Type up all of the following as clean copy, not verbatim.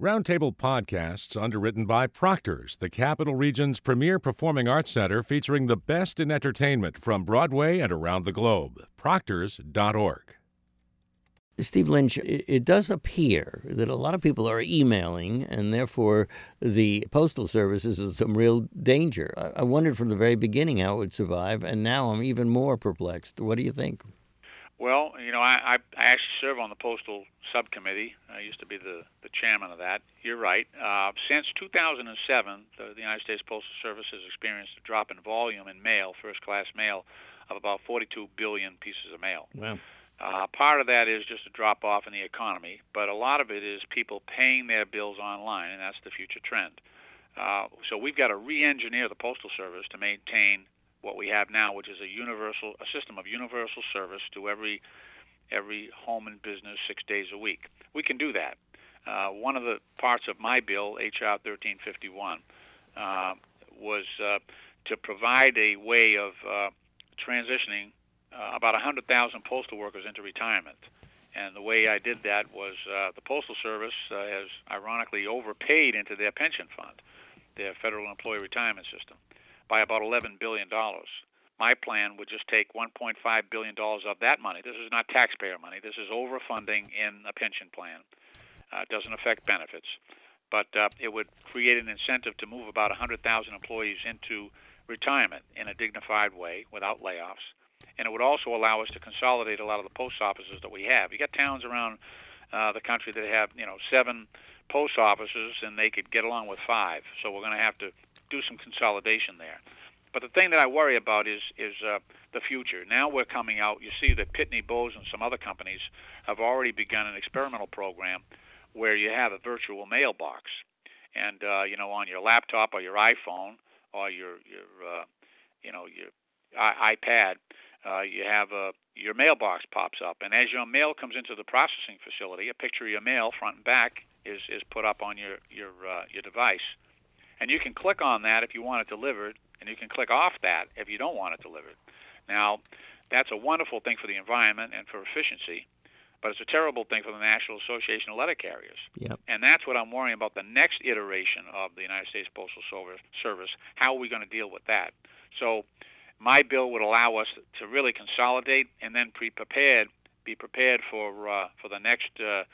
Roundtable Podcasts underwritten by Proctor's, the Capital Region's premier performing arts center featuring the best in entertainment from Broadway and around the globe. Proctors.org. Steve Lynch, it does appear that a lot of people are emailing, and therefore the Postal Service is in some real danger. I wondered from the very beginning how it would survive, and now I'm even more perplexed. What do you think? Well, I actually serve on the Postal Subcommittee. I used to be the chairman of that. You're right. Since 2007, the United States Postal Service has experienced a drop in volume in mail, first-class mail, of about 42 billion pieces of mail. Wow. Part of that is just a drop-off in the economy, but a lot of it is people paying their bills online, and that's the future trend. So we've got to re-engineer the Postal Service to maintain what we have now, which is a system of universal service to every home and business 6 days a week. We can do that. One of the parts of my bill, H.R. 1351, was to provide a way of transitioning about 100,000 postal workers into retirement. And the way I did that was the Postal Service has ironically overpaid into their pension fund, their federal employee retirement system, by about $11 billion. My plan would just take $1.5 billion of that money. This is not taxpayer money. This is overfunding in a pension plan. It doesn't affect benefits. But it would create an incentive to move about 100,000 employees into retirement in a dignified way without layoffs. And it would also allow us to consolidate a lot of the post offices that we have. You got towns around the country that have 7 post offices, and they could get along with 5. So we're going to have to do some consolidation there. But the thing that I worry about is the future. Now we're coming out. You see that Pitney Bowes and some other companies have already begun an experimental program where you have a virtual mailbox, and on your laptop or your iPhone or your iPad. You have your mailbox pops up, and as your mail comes into the processing facility, a picture of your mail front and back is put up on your device, and you can click on that if you want it delivered, and you can click off that if you don't want it delivered. Now, that's a wonderful thing for the environment and for efficiency, but it's a terrible thing for the National Association of Letter Carriers. Yep. And that's what I'm worrying about, the next iteration of the United States Postal Service. How are we going to deal with that? So my bill would allow us to really consolidate and then be prepared for the next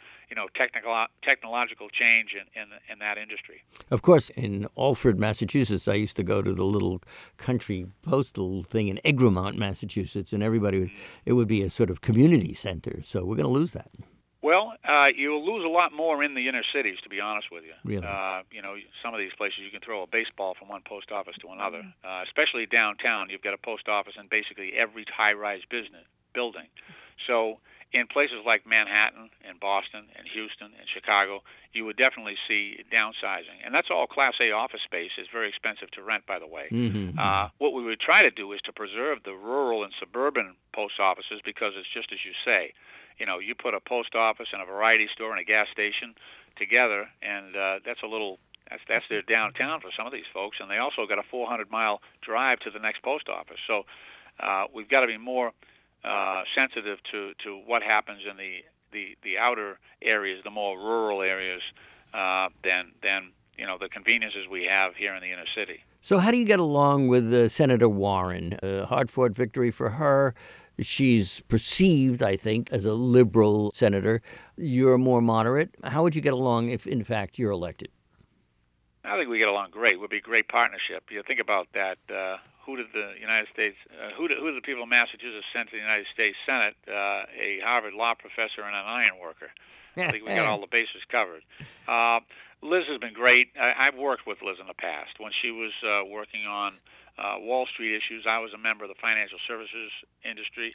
technological change in that industry. Of course, in Alfred, Massachusetts, I used to go to the little country postal thing in Egremont, Massachusetts, and it would be a sort of community center. So we're going to lose that. Well, you'll lose a lot more in the inner cities, to be honest with you. Really? Some of these places you can throw a baseball from one post office to another. Especially downtown, you've got a post office in basically every high-rise building. So in places like Manhattan and Boston and Houston and Chicago, you would definitely see downsizing. And that's all Class A office space. It's very expensive to rent, by the way. Mm-hmm. What we would try to do is to preserve the rural and suburban post offices, because it's just as you say. You put a post office and a variety store and a gas station together, and that's their downtown for some of these folks. And they also got a 400-mile drive to the next post office. So we've got to be more sensitive to what happens in the outer areas, the more rural areas, than the conveniences we have here in the inner city. So how do you get along with Senator Warren? Hard-fought victory for her. She's perceived, I think, as a liberal senator. You're more moderate. How would you get along if, in fact, you're elected? I think we get along great. It would be a great partnership. You think about that. Who did the United States? Who did the people of Massachusetts send to the United States Senate? A Harvard law professor and an iron worker. I think we got all the bases covered. Liz has been great. I've worked with Liz in the past. When she was working on Wall Street issues, I was a member of the Financial Services Industry,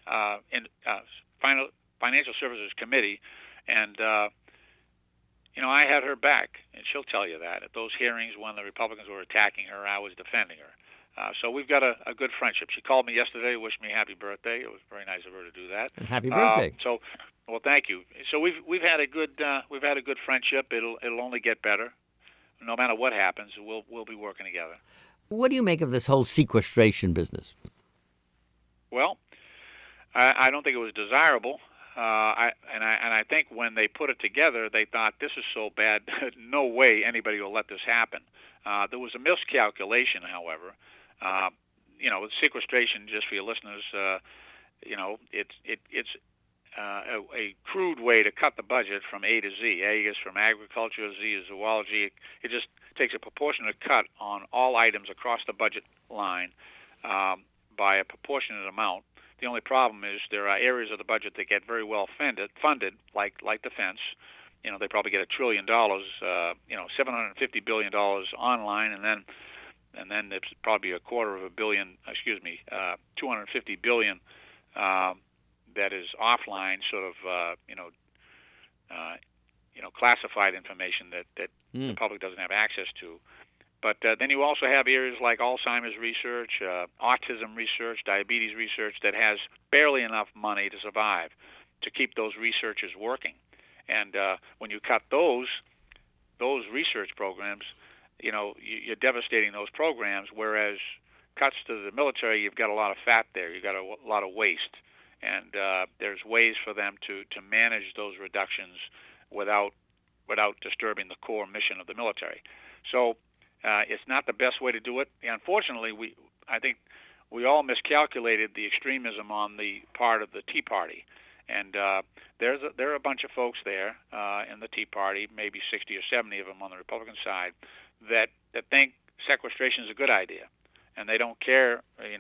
Financial Services Committee, and I had her back, and she'll tell you that. At those hearings when the Republicans were attacking her, I was defending her. So we've got a good friendship. She called me yesterday, wished me happy birthday. It was very nice of her to do that. And happy birthday. Well, thank you. So we've had a good friendship. It'll only get better. No matter what happens, we'll be working together. What do you make of this whole sequestration business? Well, I don't think it was desirable. I think when they put it together, they thought this is so bad, no way anybody will let this happen. There was a miscalculation, however. With sequestration, just for your listeners, it's a crude way to cut the budget from A to Z. A is from agriculture, Z is zoology. It just takes a proportionate cut on all items across the budget line by a proportionate amount. The only problem is there are areas of the budget that get very well funded, like defense. They probably get $1 trillion, $750 billion online, and then it's probably $250 billion that is offline, sort of classified information that the public doesn't have access to. But then you also have areas like Alzheimer's research, autism research, diabetes research that has barely enough money to survive, to keep those researchers working. And when you cut those research programs, you're devastating those programs, whereas cuts to the military, you've got a lot of fat there. You've got a lot of waste. And there's ways for them to manage those reductions without disturbing the core mission of the military. So it's not the best way to do it. Unfortunately, I think we all miscalculated the extremism on the part of the Tea Party. And there are a bunch of folks there in the Tea Party, maybe 60 or 70 of them on the Republican side, that think sequestration is a good idea, and they don't care,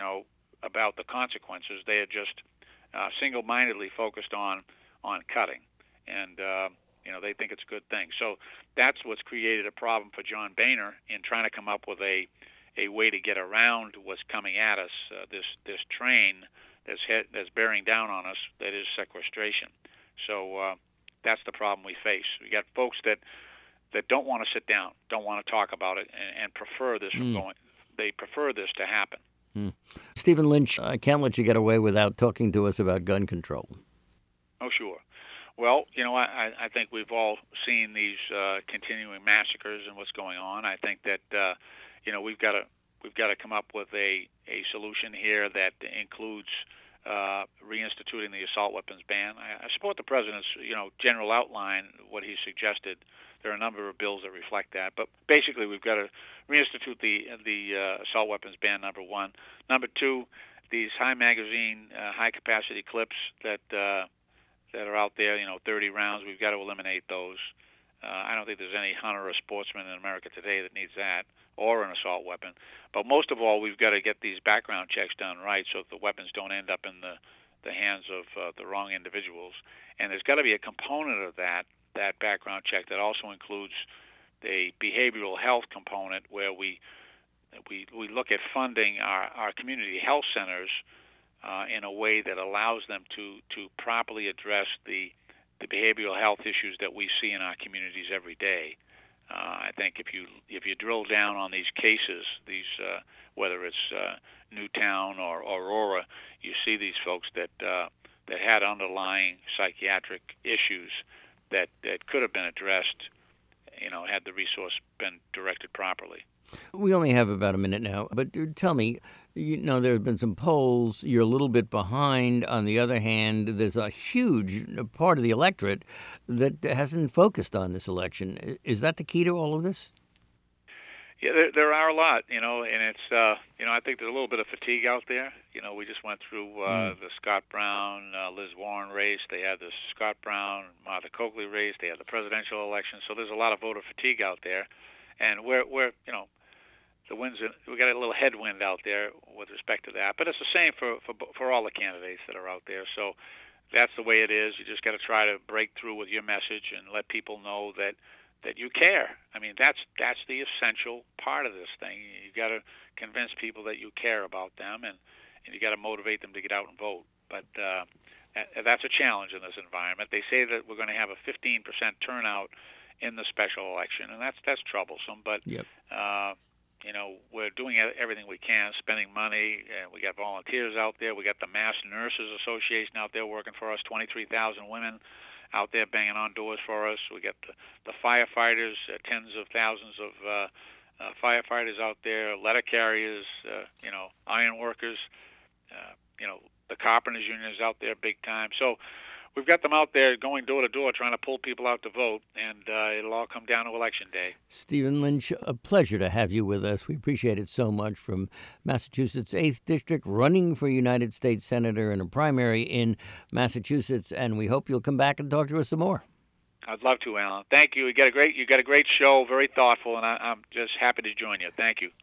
about the consequences. They are just single-mindedly focused on cutting, and they think it's a good thing. So that's what's created a problem for John Boehner in trying to come up with a way to get around what's coming at us. This train that's bearing down on us, that is sequestration. So that's the problem we face. We got folks that don't want to sit down, don't want to talk about it, and prefer this from going. They prefer this to happen. Stephen Lynch, I can't let you get away without talking to us about gun control. Oh, sure. Well, I think we've all seen these continuing massacres and what's going on. I think that we've got to come up with a solution here that includes reinstituting the assault weapons ban. I support the president's general outline, what he suggested. There are a number of bills that reflect that, but basically we've got to reinstitute the assault weapons ban. Number one. Number two, these high magazine, high capacity clips that are out there, 30 rounds. We've got to eliminate those. I don't think there's any hunter or sportsman in America today that needs that, or an assault weapon. But most of all, we've got to get these background checks done right so that the weapons don't end up in the hands of the wrong individuals. And there's got to be a component of that background check that also includes the behavioral health component, where we look at funding our community health centers in a way that allows them to properly address the behavioral health issues that we see in our communities every day. I think if you drill down on these cases, whether it's Newtown or Aurora, you see these folks that had underlying psychiatric issues that could have been addressed, had the resource been directed properly. We only have about a minute now, but tell me, there have been some polls. You're a little bit behind. On the other hand, there's a huge part of the electorate that hasn't focused on this election. Is that the key to all of this? Yeah, there are a lot, and it's, I think there's a little bit of fatigue out there. We just went through the Scott Brown, Liz Warren race. They had the Scott Brown, Martha Coakley race. They had the presidential election. So there's a lot of voter fatigue out there, and we're the winds. We got a little headwind out there with respect to that. But it's the same for all the candidates that are out there. So that's the way it is. You just got to try to break through with your message and let people know that you care. I mean, that's the essential part of this thing. You got to convince people that you care about them, and you got to motivate them to get out and vote. But that's a challenge in this environment. They say that we're going to have a 15% turnout in the special election, and that's troublesome. But yep. We're doing everything we can, spending money, and we got volunteers out there. We got the Mass Nurses Association out there working for us, 23,000 women out there banging on doors for us. We got the firefighters, tens of thousands of firefighters out there, letter carriers, iron workers, the carpenters union is out there big time. So we've got them out there going door to door trying to pull people out to vote, and it'll all come down to Election Day. Stephen Lynch, a pleasure to have you with us. We appreciate it so much. From Massachusetts' 8th District, running for United States Senator in a primary in Massachusetts, and we hope you'll come back and talk to us some more. I'd love to, Alan. Thank you. You got a great show, very thoughtful, and I'm just happy to join you. Thank you.